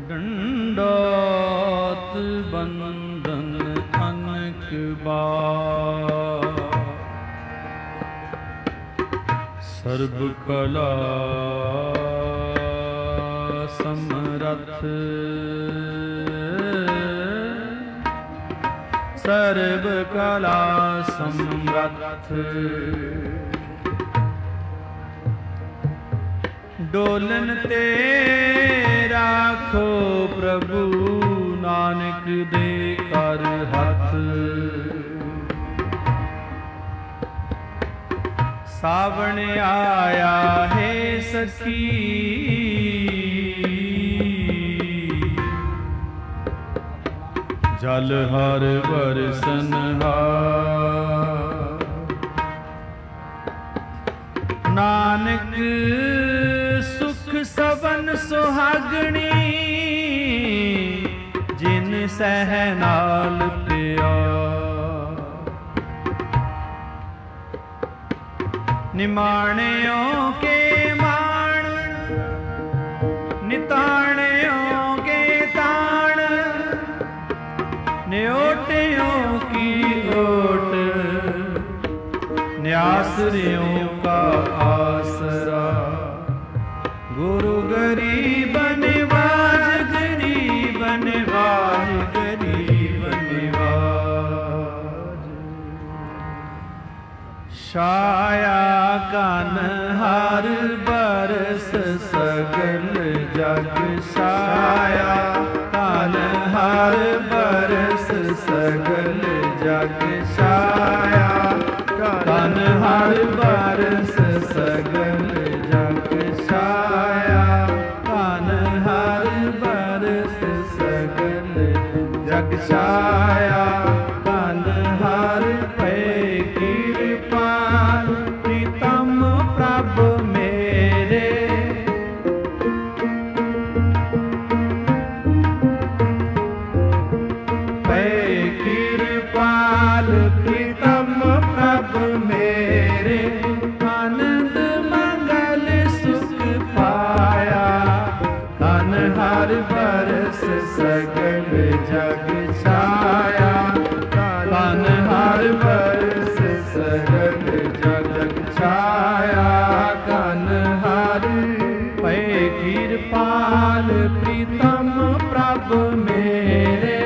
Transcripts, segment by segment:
ਡੰਡੋਤ ਬੰਦਨ ਅਨਕ ਬਾਰ, ਸਰਬ ਕਲਾ ਸਮਰੱਥ, ਸਰਬ ਕਲਾ ਸਮਰੱਥ। ਡੋਲਨ ਤੇ ਰਾਖੋ ਪ੍ਰਭੂ, ਨਾਨਕ ਦੇ ਕਰ ਹੱਥ। ਸਾਵਣ ਆਇਆ ਹੈ ਸਖੀ, ਜਲ ਹਰ ਬਰਸਨਹਾਰ। ਨਾਨਕ ਸੁਖ ਸਵਨ ਸੁਹਾਗਣੀ, ਜਿਨ ਸਹਿ ਨਾਲ ਪਿਆਰ। ਨਿਮਾਣਿਓ ਕੇ ਮਾਣ, ਨਿਤਾਣਿਓ ਕੇ ਤਾਣ, ਨਿਓਟਿਓ ਕੀ ਓਟ, ਨਿਆਸਰਿਓ ਕਾ ਆਸਰਾ। ਗੁਰੂ ਗਰੀਬ ਨਿਵਾਜ, ਗਰੀਬ ਨਿਵਾਜ, ਗਰੀਬ ਨਿਵਾਜ। ਛਾਇਆ ਕਨ ਹਰ ਬਰਸ ਸਗਲ ਜਗ, ਛਾਇਆ ਕਨ ਹਰ ਬਰਸ ਸਗਲ ਜਗ, ਛਾਇਆ ਕਨ ਹਰ ਬਰਸ ਸਗਲ ਜਗ, ਛਾਇਆ ਕਨ ਹਰ ਬਰਸ ਸਗਲ ਜਗ, ਛਾਇਆ ਕਨ ਹਰ ਪੈ ਕਿਰਪਾਲ। ਪ੍ਰੀਤਮ ਪ੍ਰਭ ਮੇਰੇ, ਪੈ ਕਿਰਪਾਲ। ਪ੍ਰੀਤਮ ਪ੍ਰਭ ਮੇਰੇ, ਆਨੰਦ ਮੰਗਲ ਸੁਖ ਪਾਇਆ। ਕਨ ਹਰ ਬਰਸ ਸਗਲ ਜਗ, ਛਾਇਆ ਕਨ ਹਰ ਬਰਸ ਸਗਲ ਜਗ, ਛਾਇਆ ਕਨ ਹਰ ਪੈ ਕਿਰਪਾਲ। ਪ੍ਰੀਤਮ ਪ੍ਰਭ ਮੇਰੇ,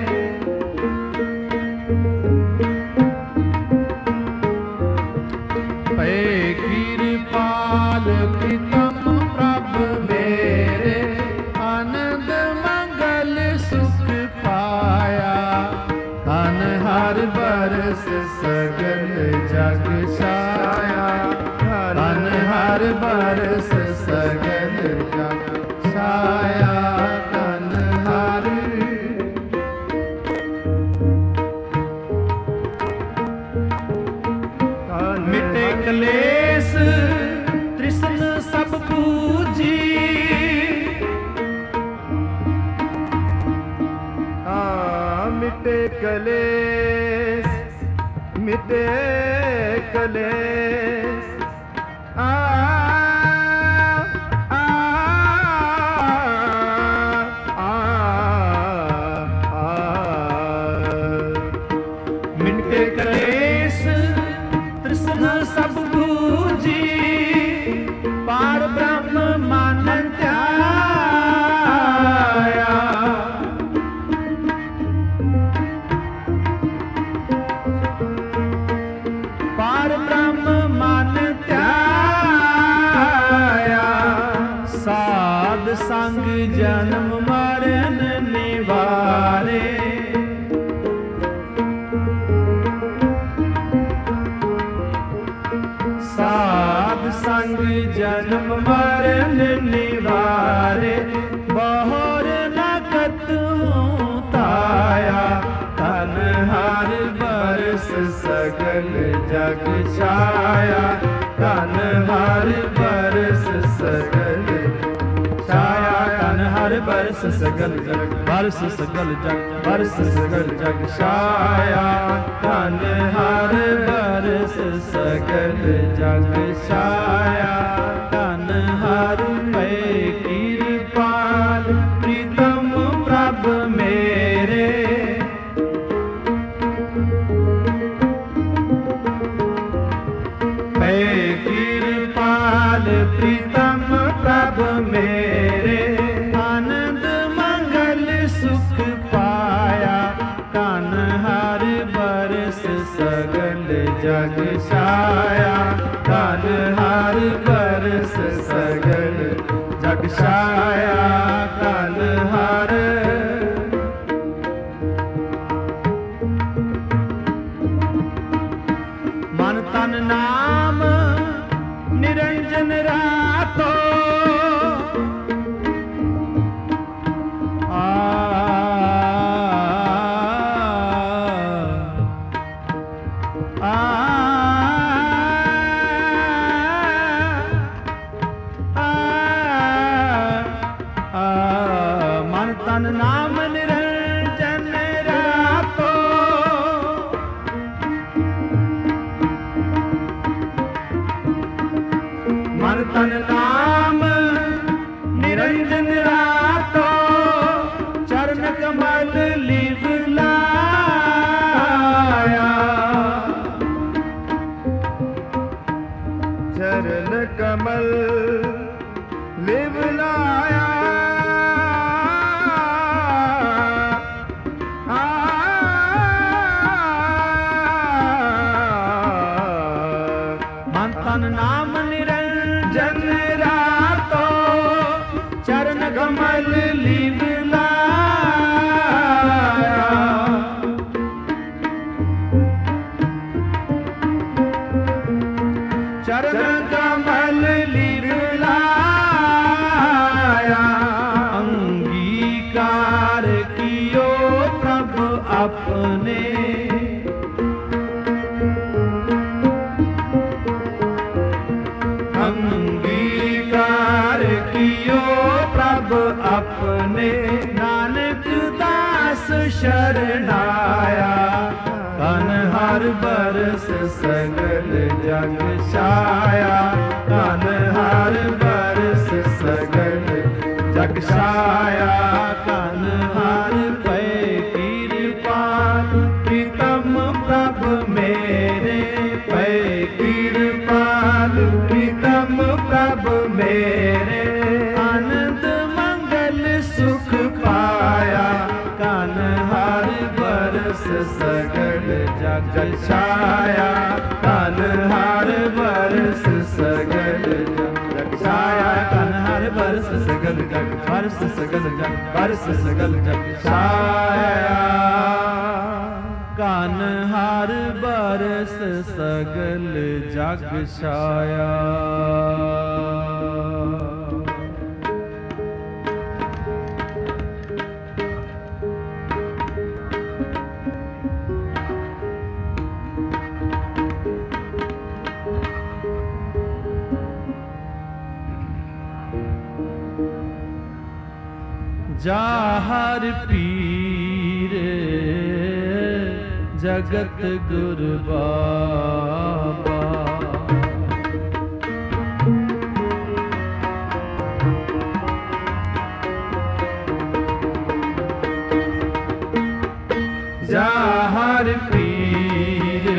ਪੈ ਕਿਰਪਾਲ। ਪ੍ਰੀਤਮ ਪ੍ਰਭ ਮੇਰੇ, ਆਨੰਦ ਮੰਗਲ ਸੁਖ ਪਾਇਆ। ਕਨ ਹਰ ਬਰਸ ਸਗਲ ਜਗ, ਛਾਇਆ ਕਨ ਹਰ ਬਰਸ ਸਗਲ ਜਗ, ਛਾਇਆ ਕਨ ਹਰ। ਮਿਟੇ ਕਲੇਸ਼ ਤ੍ਰਿਸ਼ਨ ਸਭ ਪੂਜੀ, ਮਿਟੇ ਕਲੇਸ਼, ਮਿਟੇ ਕਲੇਸ਼। ਮਿਟੇ ਕਲੇਸ਼ ਤ੍ਰਿਸ਼ਨ ਸਭ ਬੂਝੀ, ਪਾਰ ਬ੍ਰਹਮ ਮਨ ਧਿਆਇਆ। ਪਾਰ ਬ੍ਰਹਮ ਮਨ ਧਿਆਇਆ। ਸਾਧ ਸੰਗ ਜਨਮ ਮਰਨ ਨਿਵਾਰੇ, ਸਾਧ ਸੰਗ ਜਨਮ ਮਰਨ ਨਿਵਾਰੇ। ਬਹੁਰ ਲਗਤ ਤਾਇਆ, ਤਨ ਹਰ ਬਰਸ ਸਗਲ ਜਗ, ਛਾਇਆ ਤਨ ਹਰ ਬਰਸ ਸਗਲ, ਛਾਇਆ ਤਨ ਹਰ ਬਰਸ ਸਗਲ ਜਗ, ਬਰਸ ਸਗਲ ਜਗ, ਬਰਸ ਸਗਲ ਜਗ, ਛਾਇਆ ਤਨ ਹਰ ਬਰਸ ਸਗਲ ਜਗ, ਛਾਇਆ ਤਨ ਹਰ ਪੈ ਕਿਰਪਾਲ। ਪ੍ਰੀਤਮ प्रीतम प्रभु मेरे, आनंद मंगल सुख पाया, कान हर बरस सगल जग छाया, कान हर बरस सगल जग छाया, कान हर। मन तन नाम निरंजन रातो, मन तन नाम निरंजन रातो, मन तन नाम निरंजन रातो, चरण कमल लिव लाया, चरण कमल लिव लाया, मन तन नाम निरंजन रातो, चरण कमल लिव लाया, चरण कमल लिव लाया, अंगीकार कियो प्रभु अपने, अंगीकार कियो प्रभु अपने, नानक दास शरणाया, कान हर बरस सगल जग छाया, कान हर बरस सगल जग छाया, कान हर पै कृपाल प्रीतम प्रभु मेरे, पै कृपाल प्रीतम प्रभु मेरे, आनंद मंगल सुख पाया, कान हर बरस सगल जग छाया, कान हर बरस सगल जग छाया, कान हर बरस सगल जग बरस सगल जग बरस सगल जग छाया, कान हर बरस सगल जग छाया। जाहर पीर जगत गुरु बाबा, जाहर पीर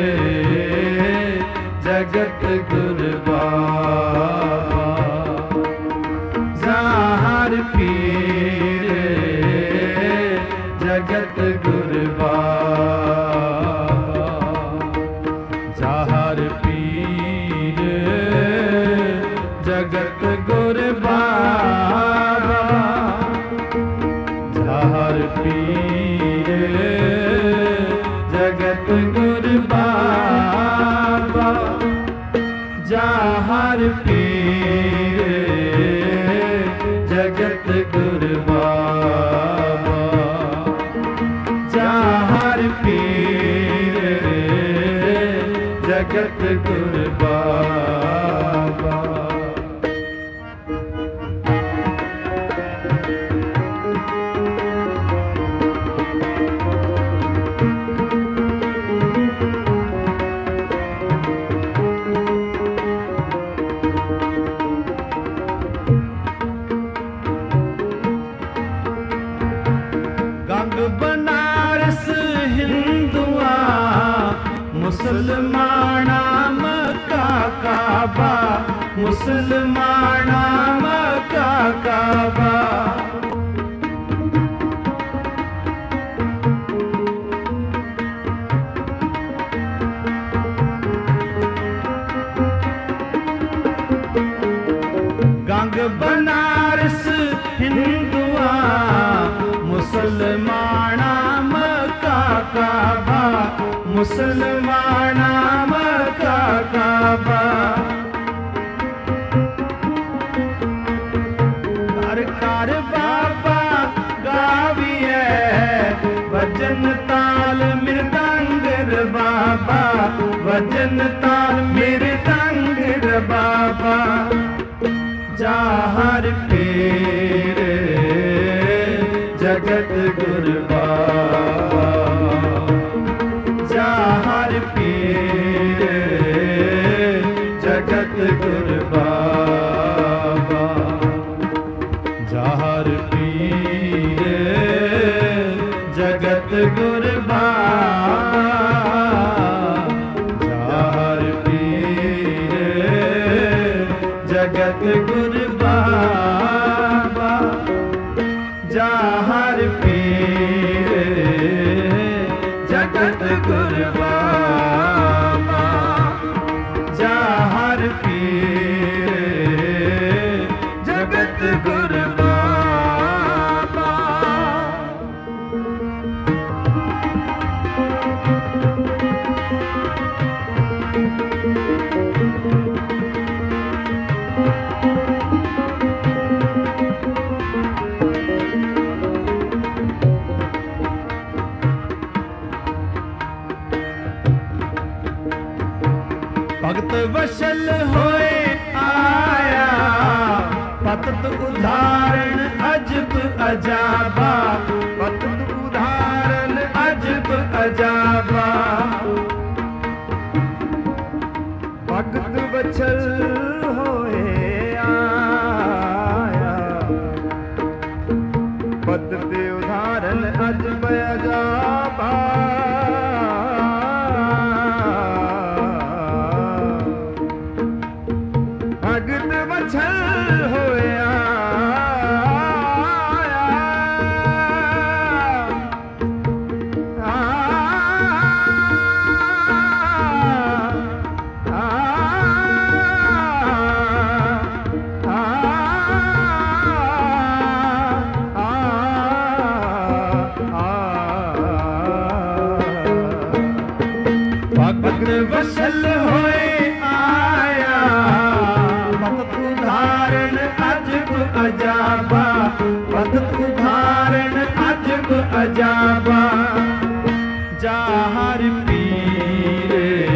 जगत गुरु बाबा, जाहर पीर जगत गुरु बाबा, जाहर पीर जगत गुरु बाबा, जाहर पीर जगत गुरु बाबा, जाहर पीर जगत गुरु बाबा, जाहर पीर जगत गुरु बाबा। बनारस हिंदुआ मुसलमाना मक्का काबा, मुसलमाना मक्का काबा। गंग बनारस हिंदुआ मुसलमाना मक्का काबा, मुसलमाना मक्का काबा। कर कर बाबा गाविए भजन ताल मृदंग रे बाबा, भजन ताल मृदंग रे बाबा। जाहर पीर जगत गुरु बाबा, जाहर पीर जगत गुरु बाबा, जाहर पीर जगत गुरु बाबा, जाहर पीर जगत गुरु बाबा, जाहर पीर जगत गुरु बाबा, जाहर पीर जगत गुरु बाबा। भगत वशल होए आया पतत उदाहरण अजब अजाबा, पतत उदाहरण अजब अजाबा। भगत वशल होए आया पतत उदाहरण अजब अजाबा। भगत वछल होया भगत वसल होए आया पतत उदाहरण अजब अजाबा, पतत उदाहरण अजब अजाबा। जाहर पीर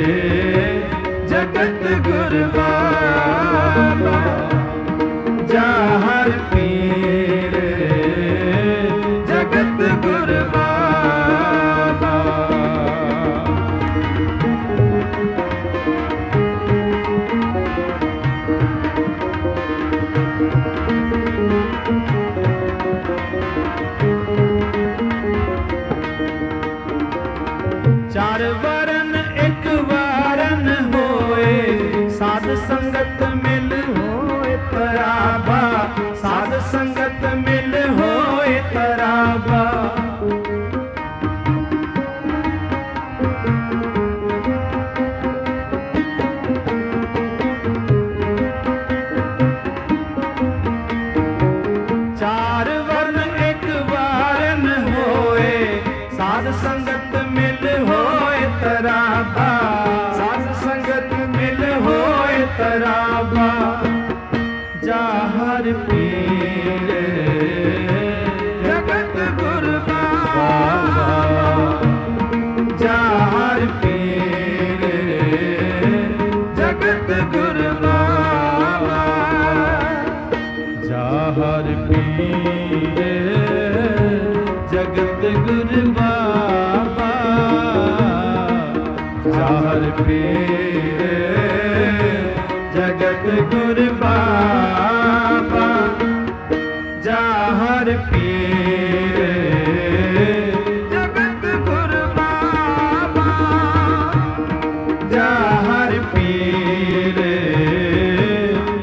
जगत गुरु बाबा, जाहर पीर जगत गुरु बाबा। चार वरन एक वारन होए साध संगत मिल होए तराबा, साध संगत मिल होए तराबा। चार वर्ण एक वारन होए साध संगत मिल होए तराबा, साध संगत मिल होए तराबा। जाहर पीर जगत गुरु बाबा, जाहर पीर जगत गुरु बाबा, जाहर पीर जगत गुरु बाबा, जाहर पीर जगत गुरु बाबा, जाहर पीर जगत गुरु बाबा, जाहर पीर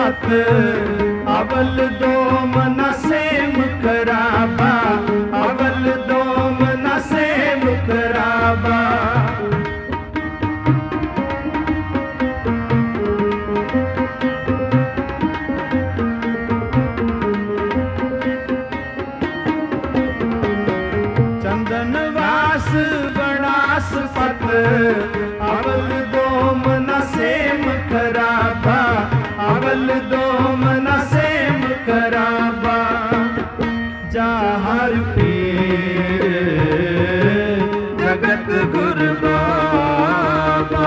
पत अवल दोम न सेम कराबा अवल दोम न सेम कराबा चंदनवास बनास पत अवल दोम न सेम कराबा अवल दोम न सेम कराबा जाहर पीर जगत गुरु बाबा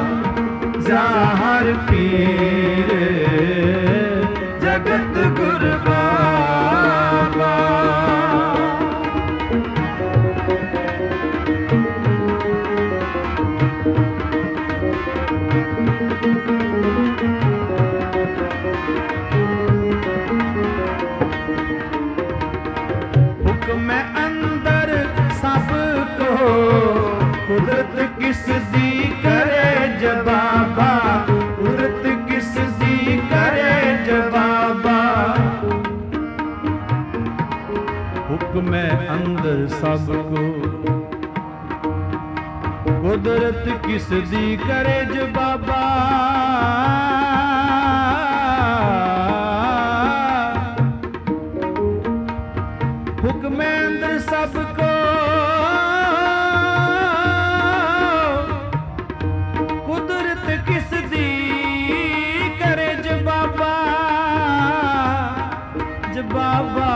जाहर पीर जगत गुरु बाबा मैं अंदर सबको कुदरत किस दी करे जवाबा कुदरत किस दी करे जवाबा हुक्म अंदर सबको कुदरत किस दी करे जवाबा हुक्म अंदर सबको कुदरत किस दी करे जवाबा जवाबा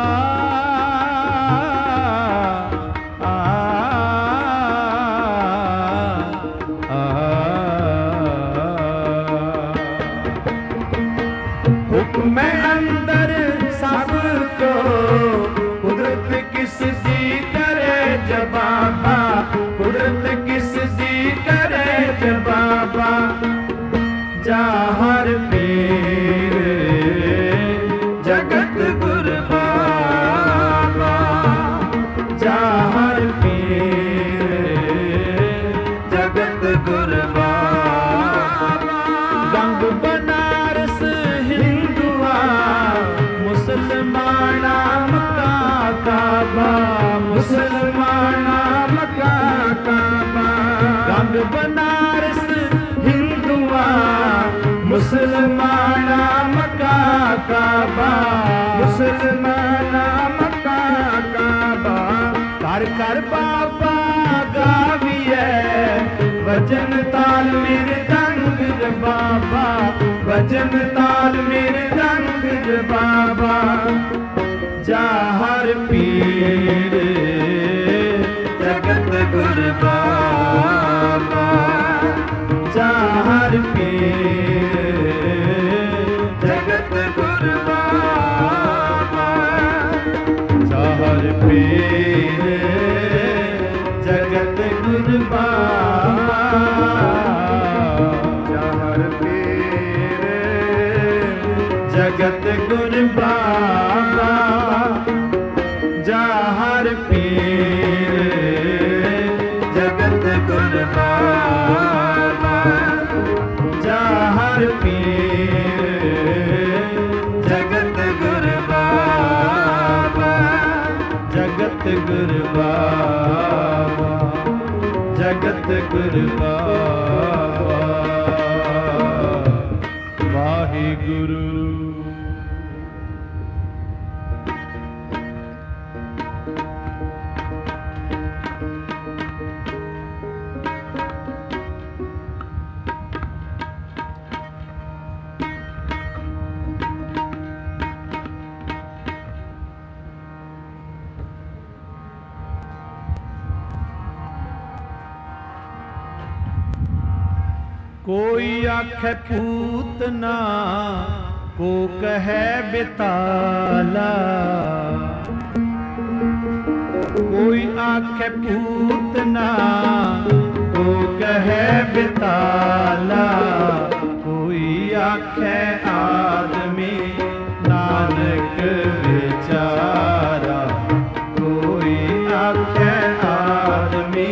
हुक्म अंदर सबको कुदरत किस दी करे जवाबा कुदरत किस दी करे जवाबा जाहर पीर जगत गुरु बाबा जाहर पीर जगत गुरु बाबा गंग बनारस हिंदुआ मुसलमाना काबा मुसलमाना मक्का काबा गंग बनारस हिंदुआ मुसलमाना मक्का काबा मुसलमाना मक्का काबा कर कर बाबा गाविए वजन ताल मेरे दंग बाबा वजन ताल मेरे दंग बाबा जाहर पीर जगत गुरु बाबा जाहर पीर जगत गुरु बाबा जाहर पीर जगत गुरु बाबा जाहर पीर जगत गुरु बाबा जाहर पीर जगत गुरु बाबा जाहर पीर जगत गुरु बाबा जगत गुरु बाबा जगत गुरु बाबा वाहिगुरु कोई आखे पूतना को कहे बेताला कोई आखे पूतना को कहे बेताला कोई आखे आदमी नानक बेचारा कोई आखे आदमी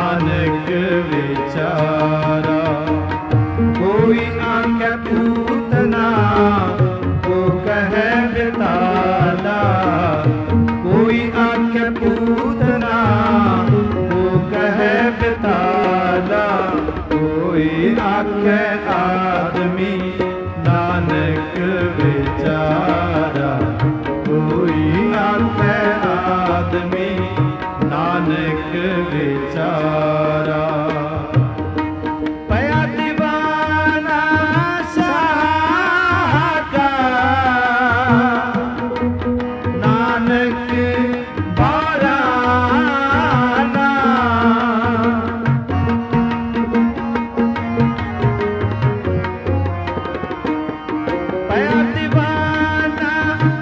नानक बेचारा कोई आखे पूतना पूतना को कहे बिताला, कोई आखे पूतना को कहे बिताला, कोई आखे आदमी नानक बेचारा, कोई आखे आदमी नानक बेचारा। पया दीवाना साका नानक बाराना, पया दीवाना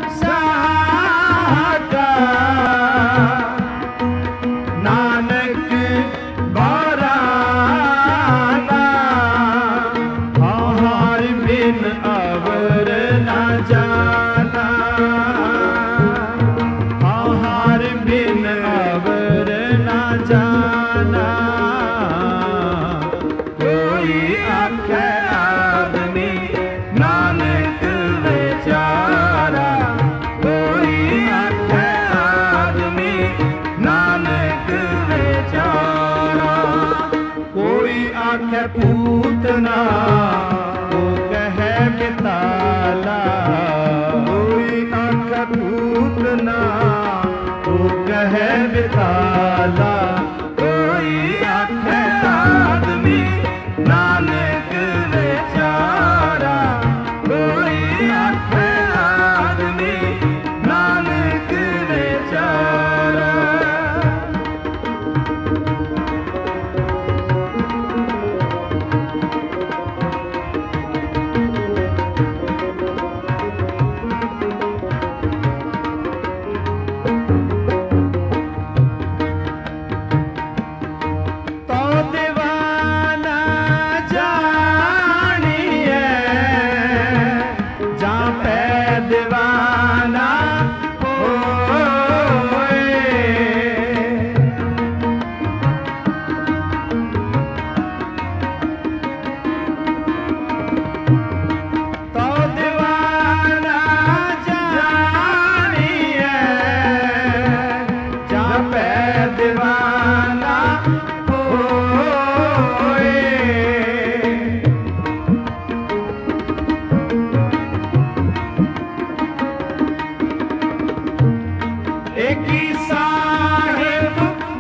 साका नानक बाराना, आहार बिन अवर न जाना, आहार बिन अवर न जाना, कोई आखे आदमी नानक बेचारा, कोई आखे आदमी नानक बेचारा। कोई आखे पूतना को कहे बिताला, कोई आखे पूतना को कहे बिताला, कोई आखे आदमी नानक बेचारा, कोई आखे आदमी नानक बेचारा। तो दीवाना जानिए जहाँ पे दीवाना होए, तो दीवाना जानिए जहाँ पे दीवाना होए। एक ही साहिब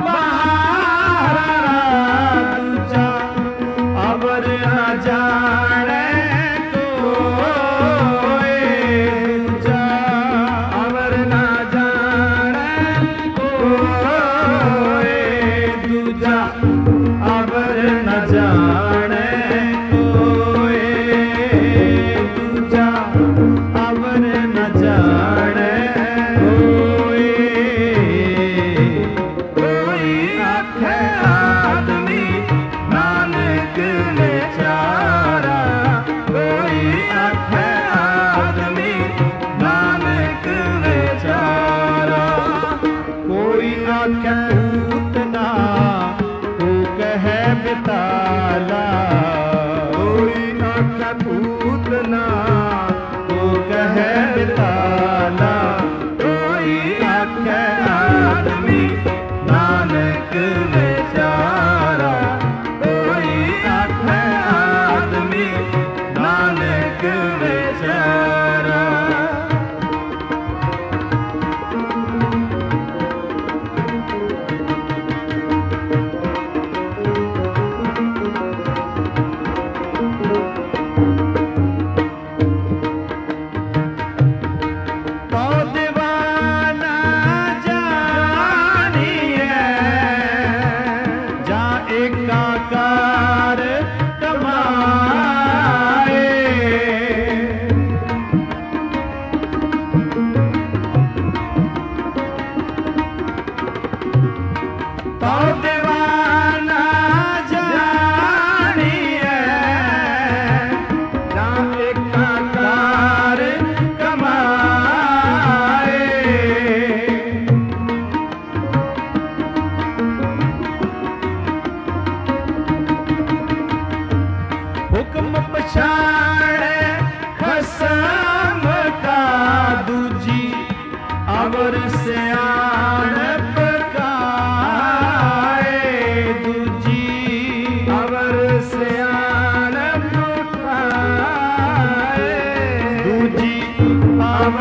बहारा, दूजा अवर न जाने कोई, दूजा अवर न जाने कोई, दूजा अवर न जाने कोई, दूजा अवर न जाने कोई, कोई आखे आदमी नानक बेचारा, कोई आखे आदमी नानक बेचारा। कोई आखे पूतना को कहे बिताला, कोई आखे पूतना को कहे बिताला, कोई आखे आदमी नानक बेचारा, कोई आखे आदमी नानक बेचारा।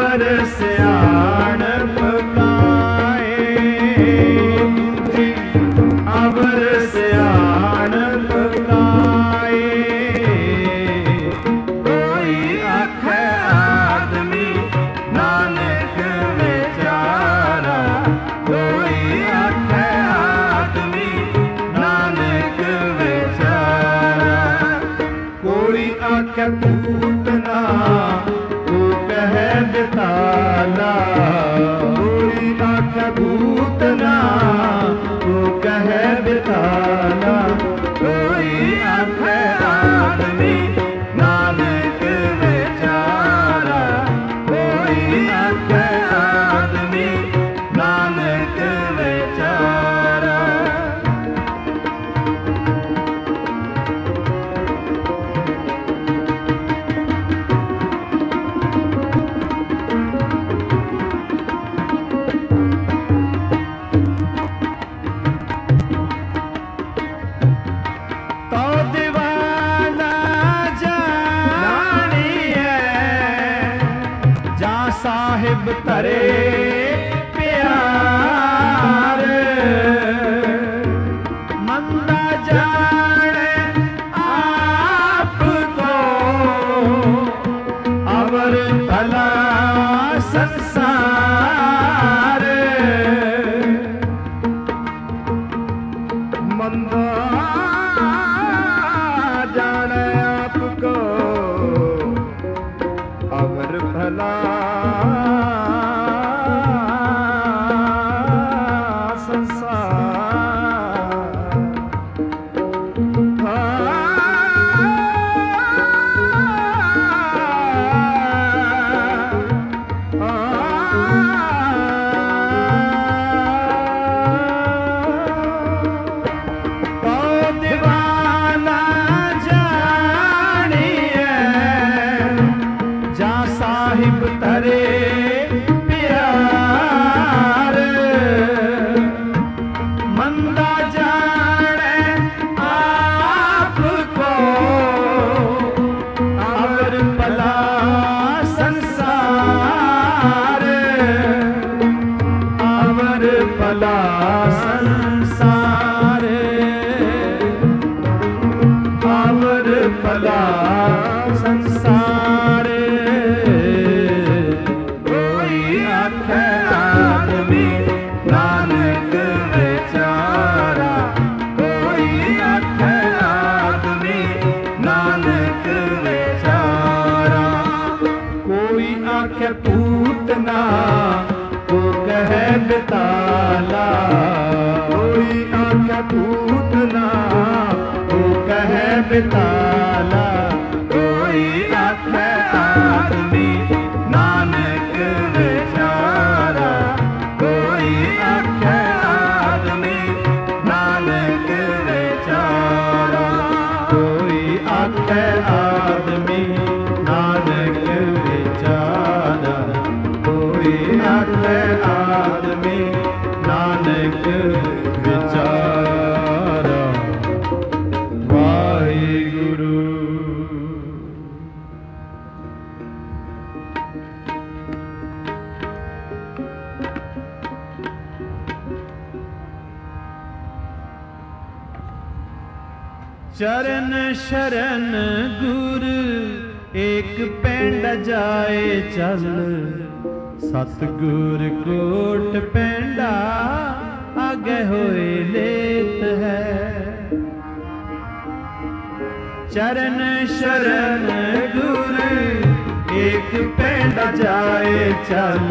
अवर सियाणप काए, अवर सियाणप काए। कोई आखे आदमी नानक विचारा, कोई आखे आदमी नानक विचारा। कोई आखे पूतना वो कहे बिताला, कोई आखे पूतना वो कहे बिताला। कोई आखे आदमी नानक विचारा, कोई आखे आदमी नानक विचारा। तो दीवाना जानिए जा साहिब तरे प्यार, मंदा जाने आपको अवर भला संसार। मंदा जाने आपको अवर भला साहिब तरे प्यार, मंदा जाने आपको अवर भला संसार, अवर भला संसार, अवर भला संसार। आदमी नानक विचारा, कोई आखे आदमी नानक विचारा। कोई आखे पूतना वो कहे बिताला, कोई आखे पूतना वो कहे बिताला। कोई आखे आदमी नानक विचारा, कोई आखे आदमी नानक विचारा। कोई आखे आदमी नानक विचारा, कोई आखे आदमी नानक विचारा। वाहिगुरु। चरण शरण गुर एक पेंड जाए चल, सतगुर कोट पेंडा आगे होए लेत है। चरण शरण गुर एक पेंड जाए चल,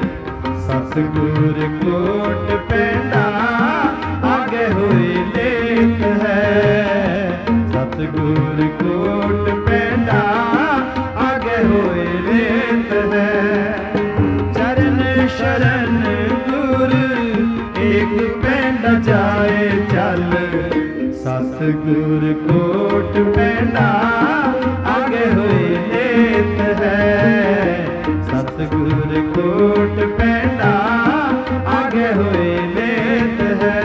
सतगुर कोट पेंडा आगे होए लेत है। सतगुर कोट पेंडा आगे होए लेत है। चरण शरण गुर एक पेंडा जाए चल, सतगुर कोट पेंडा आगे होए लेत है। सतगुर कोट पेंडा आगे होए लेत है।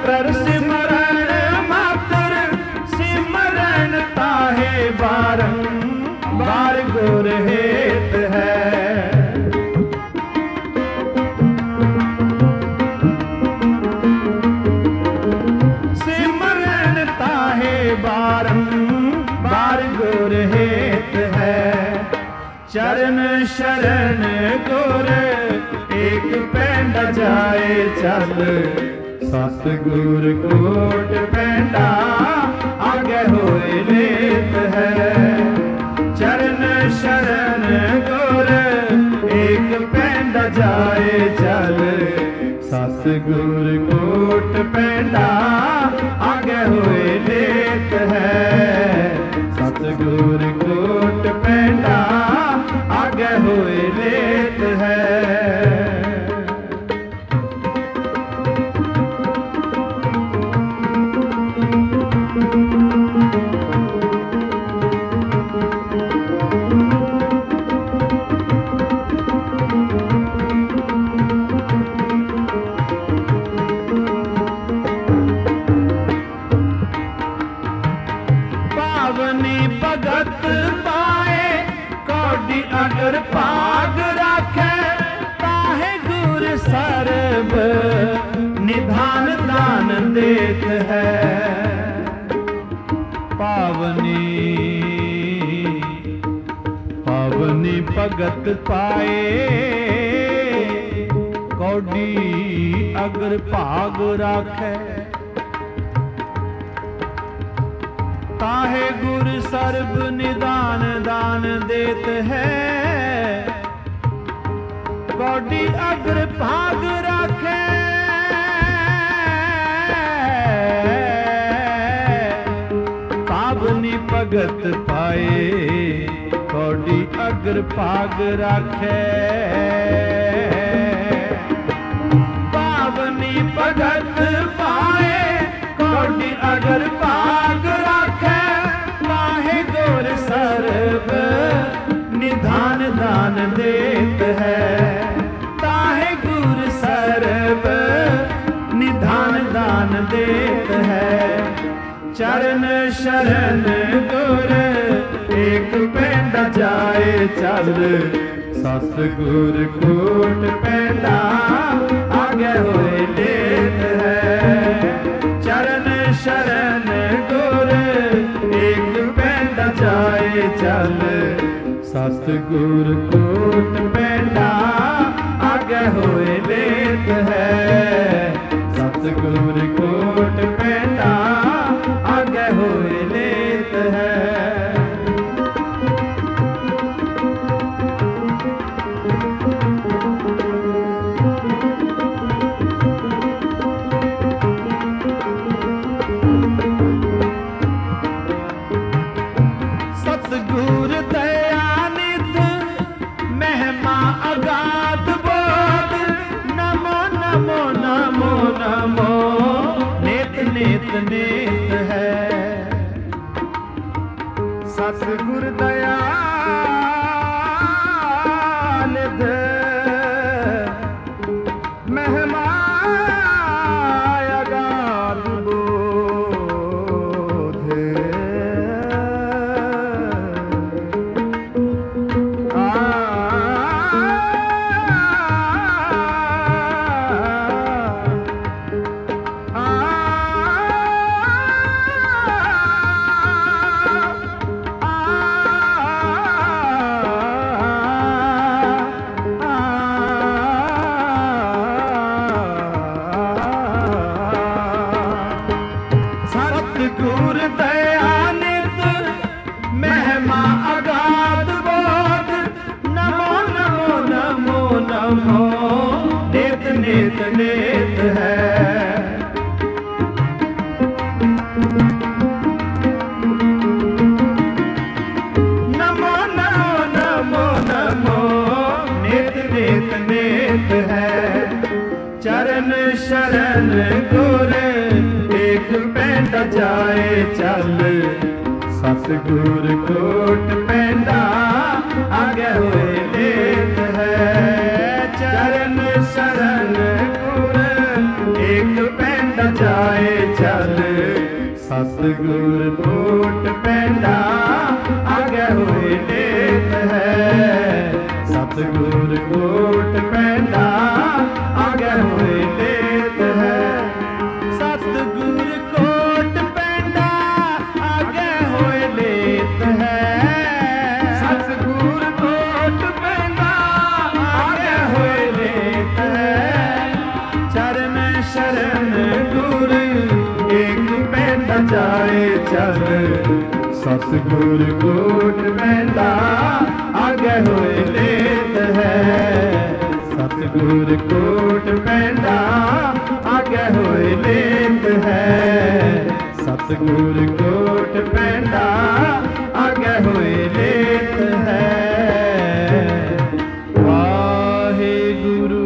कर सिमरन मात्र सिमरन ताहे बारंबार गुर हेत है। बारंबार गुर हेत है। चरण शरण गुर एक पैंडा जाए चल, सतगुर कोट पैंडा आगे होए लेत है। चरण शरण गुर एक पैंडा जाए चल, सतगुर कोट पैंडा आगे होए लेत है। सतगुर कोट पैंडा आगे होए लेत है। भगत पाए कौड़ी अगर भाग राखे, ताहे गुर सर्ब निधान दान देत है। पावनी भगत पाए कौड़ी अगर भाग राखे, ताहे गुर सर्ब निदान दान देत है। कौड़ी अगर भाग राखे, पावनी भगत पाए कौड़ी अगर भाग राखे। पावनी भगत पाए कौड़ी अगर भाग राखे, ताहे गुर सर्ब निधान दान देत है। ताहे गुर सर्ब निधान दान देत है। चरण शरण गुर एक पैंडा जाए चल, सतगुर कोट पैंडा आगे होए लेत है। चरण शरण गुर एक पैंडा जाए चल, सतगुर कोट पैंडा आगे होए लेत है। सतगुर कोट पैंडा आगे होए लेत है। सतगुर दयानिध महिमा अगाध बोध, नमो नमो नमो नमो नेत नेत नेत है। सतगुर दयानिध महिमा अगाध बोध, सतगुर दयानिध महिमा अगाध बोध, नमो नमो नमो नमो नेत नेत नेत है। नमो नमो नमो नमो नेत नेत नेत है। चरण शरण गुर एक पैंडा जाए चल, सतगुर कोट पैंडा आगे होए लेत है। चरण शरण गुर एक पैंडा जाए जाए चल सतगुर कोट पैंदा आगे होए लेत है सतगुर कोट पैंदा आगे होए लेत है सतगुर कोट पैंदा आगे होए लेत है सतगुर कोट पैंदा आगे होए लेत है चरण शरण गुर एक पैंदा जाए चल सतगुर कोट पैंदा आगे होए लेत है सतगुर कोट पैंदा आगे होए लेत है सतगुर कोट पैंदा आगे होए लेत है वाहिगुरु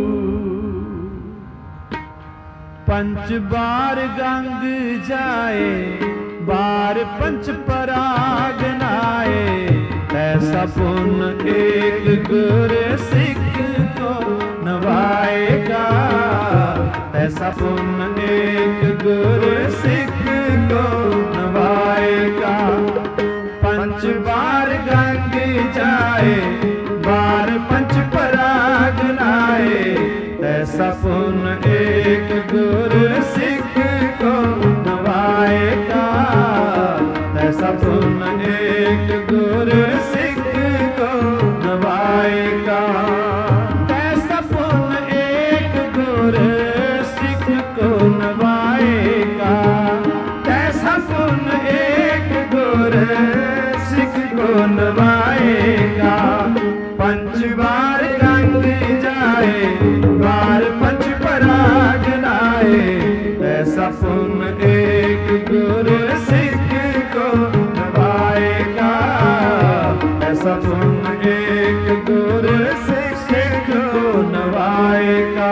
पंच बार गंग जाए बार पंच पराग नाए तैसा पुण्य एक गुर सिख को नवाएगा तैसा पुण्य एक गुर सिख को नवाएगा पंच बार गंग जाए बार पंच पराग नाए तैसा पुण्य एक गुर सिख को नवाएगा तैसा पुण्य एक गुर सिख को नवाएगा तैसा पुण्य एक गुर सिख को नवाएगा तैसा पुण्य एक गुर सिख को नवाएगा पंच बार गंग जाए बार पंच पराग नाए ऐसा पुण्य एक गुर सिख को नवाएगा ऐसा पुण्य एक गुर सिख को नवाएगा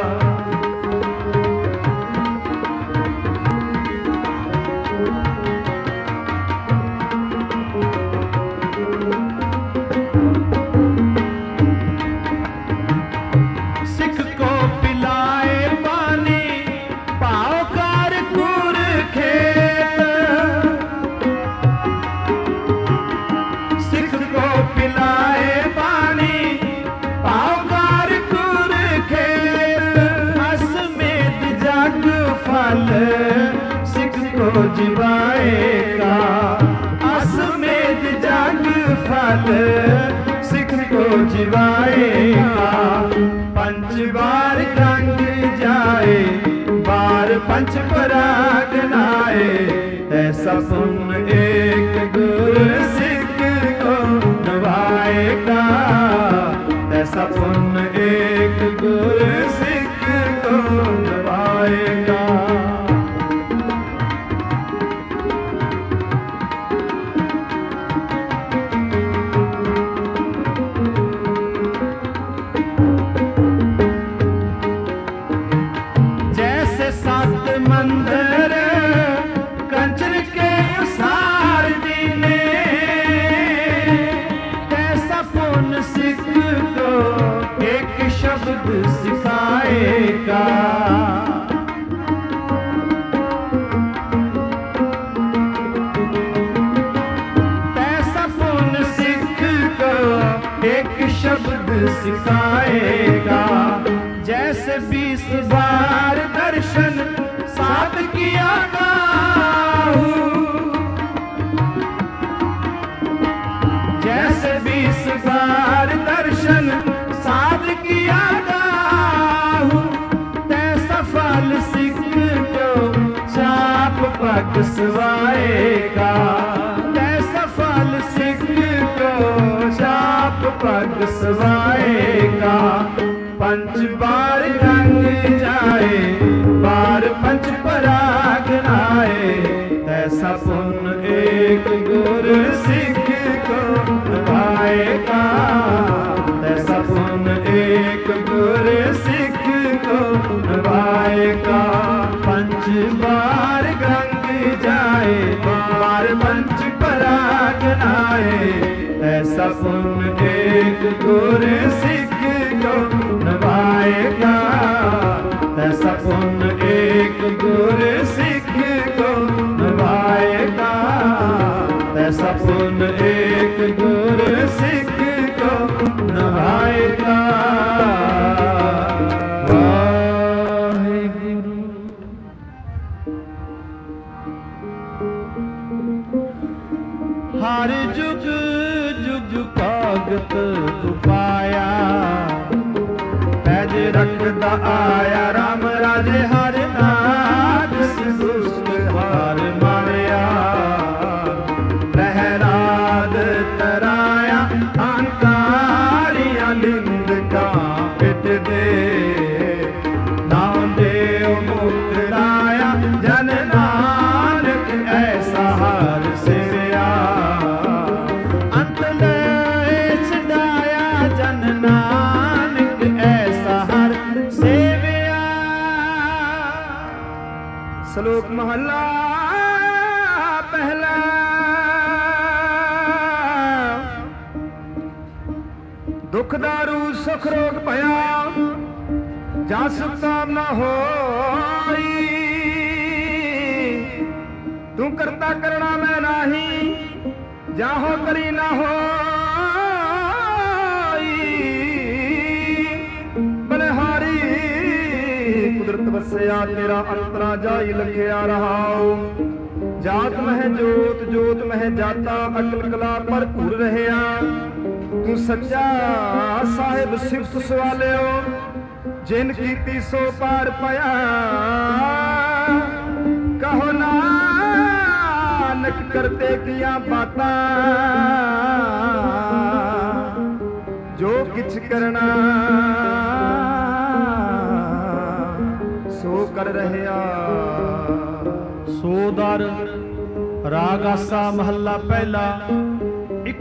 सिख को जिवाएगा असमेत जग फल सिख को जिवाएगा पंच बार गंग जाए बार पंच पराग नाए ऐसा पुण्य एक गुर सिख को नवाएगा ऐसा पुण्य एक गुर सिख को नवाएगा मंदिर कंचन के उसार दीने कैसा पुण्य सिख को एक शब्द सिखाएगा कैसा पुण्य सिख को एक शब्द सिखाएगा जैसे 20 बार दर्शन साथ किया गाहू जैसे 20 बार दर्शन साथ किया गाहू तैसा फल सिख को चाप पकसवाएगा तैसा फल सिख को चाप पकसवाएगा पंच बार गंग जाए बार पंच पराग नाए ऐसा पुण्य एक गुर सिख को नवाएगा ऐसा पुण्य एक गुर सिख को नवाएगा पंच बार गंग जाए बार पंच पराग नाए ऐसा पुण्य एक गुर सिख को नवाएगा तैसा पुण्य एक गुर सिख को निभाएगा, तैसा पुण्य एक गुर सिख को निभाएगा। वाहिगुरु। हर जुग जुग भगत पाया, पैज रखदा आया राम राजे हर नाथ, दुष्ट हार मारिया, प्रहलाद तराया अंकारिया निंदका पिट दे, नाम देव मुक्त दाया जन नानक ऐसा हार सिरिया, अंत ले छडाया जन नानक ऐसा हर सेविया। श्लोक महला पहला। दुख दारू सुख रोग भया, जा सुखताम न होई, तू करता करना मैं नाही, जाहो करी ना होई, बलिहारी कुदरत बसया तेरा अंतरा जाई लखिया रहाओ, जात मह जोत जोत मह जाता, अकल कला भरपूर रहया, तू सच्चा साहिब सिफत सवालियो, जिन कीती सो पार पाया, कहो नानक करते किया बाता, जो किछ करना सो कर रहया। सो दर राग आसा महला पहला, एक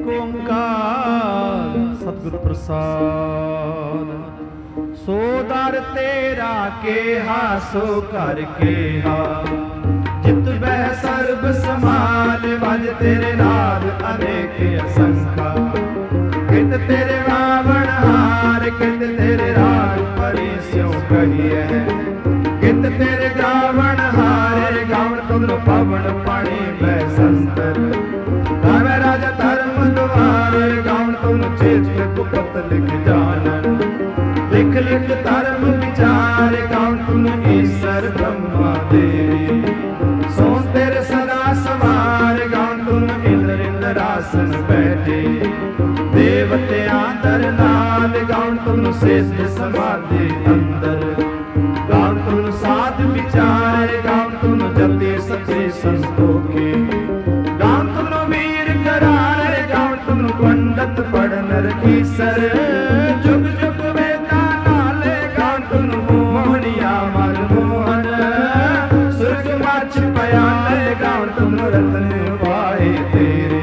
ओंकार सतगुर प्रसाद। सो दर तेरा केहा सो कर केहा, जित बह सर्ब समान, वज तेरे नाद अनेक असंखा, कित तेरे रावण हार, कित तेरे राज परी स्यों कहिए, कित तेरे गावण हारे, गावण तुमरो पावन पानी मै संतर, गावे राजा धर्म द्वारे, गावण तुम चेत गुप्त लिख जानन, लिख लिख धर्म विचार, गावण तुम ईश्वर ब्रह्मा देवी, सोन तेरे सदा सवार, गावण तुम इंद्र इंद्रासन बैठे, देवत्या दर नाल, गावण तुम सिद्ध समाधि अंदर, गावण तुम साध विचार, गावण तुम जपे सचे संतोखे, गावण तुम वीर करार, गावण तुम पंडित पढ़न रखीसर, जुग जुग वेदा नाले, गावण तुम मोहनिया मन मोहन, सुरग माछ पयाले, गावण तुम रतन वाहे तेरे,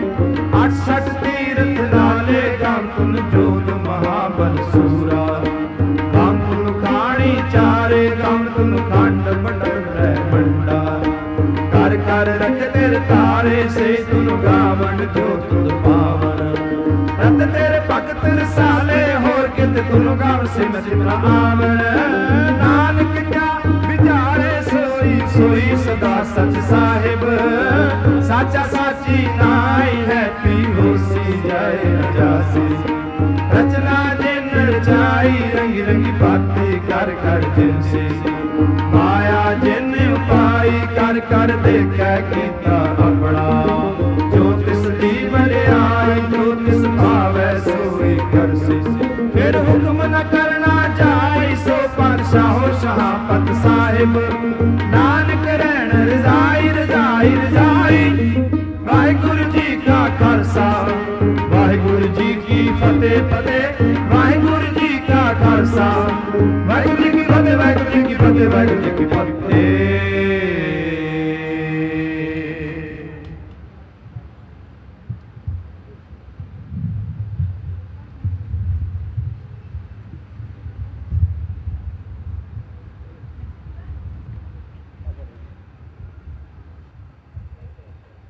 68 तीरथ नाले, गावण तुम जोध महाबल सूरा, गावण तुम खाणी चारे, गावण तुम खंड मंडल ब्रह्मंडा, कर कर रख तेरे तारे, से तुम गावण जो तुद पावन, रत तेरे भगत रसाले, होर कित तुम गावण सिमर सिमर आवन, नानक क्या विचारे सोई सोई सदा सच साहिब, साचा साची नाई है पी होसी जाए न जासी, रचना जिन रचाई रंग रंगी बातें कर कर जिनसे, माया जिन उपाई कर कर देखा कीता अपना, जो तिस दी बड़ाई जो तिस भावै सोई करसी, फिर हुक्म न करना जाए सो पातशाहो शहापत साहिब, नानक रहन रजाई रजाई रजाई। वाहिगुरु जी का खालसा वाहिगुरु जी की फतेह फतेह, वाहिगुरु जी का खालसा वाहिगुरु जी की फतेह, वाहिगुरु जी की फतेह, वाहिगुरु जी की फतेह।